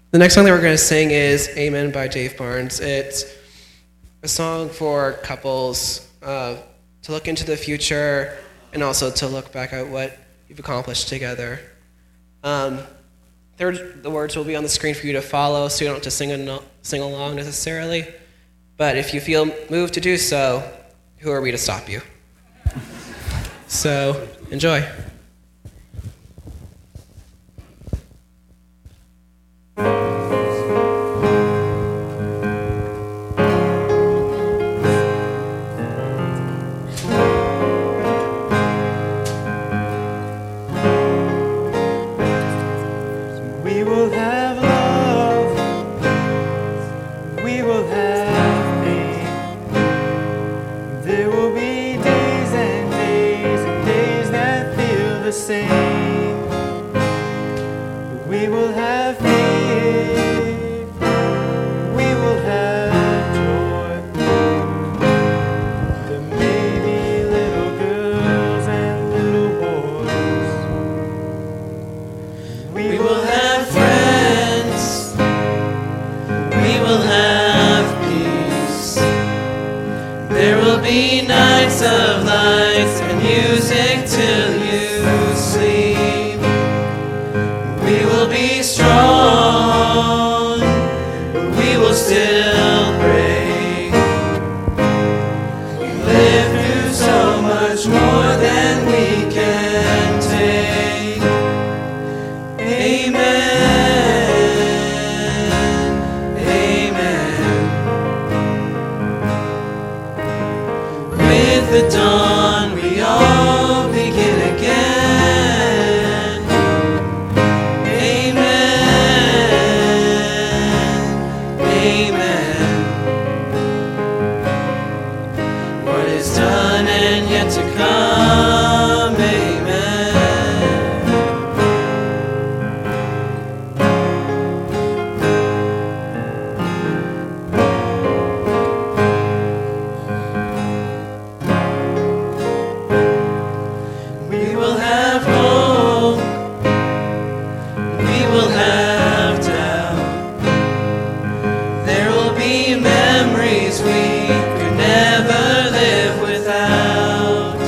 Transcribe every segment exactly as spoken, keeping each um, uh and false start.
The next song that we're going to sing is Amen by Dave Barnes. It's a song for couples uh, to look into the future and also to look back at what you've accomplished together. Um, there, the words will be on the screen for you to follow, so you don't have to sing, a, sing along necessarily. But if you feel moved to do so, who are we to stop you? So, enjoy. We will have love, we will have pain. There will be days and days and days that feel the same. We will have faith, we will have joy. There may be little girls and little boys. We, We will have friends, we will have peace. There will be nights of lights and music till you sleep. We will be strong, but we will still break. We live through so much more than we can take. Amen, amen. With the dawn we all begin again. Amen, amen. What is done and yet to come, amen. We will have hope, we will have doubt. There will be memories we could never live without.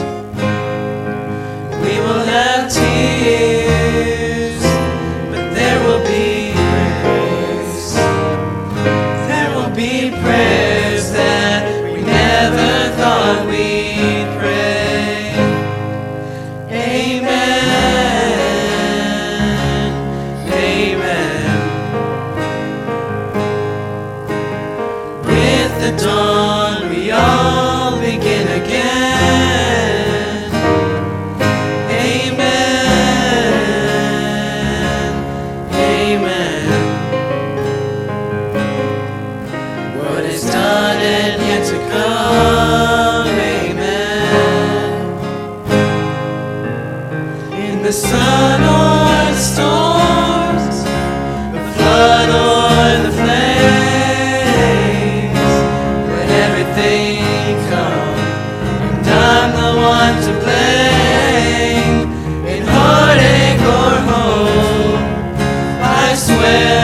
We will have tears, but there will be grace. There will be prayers that we never thought we'd pray. Amen, amen. With the dawn we all begin again. Amen, amen. What is done and yet to come, amen. In the sun or the storms, the flood or the flames, let everything come, and I'm the one to blame. In heartache or hope, I swear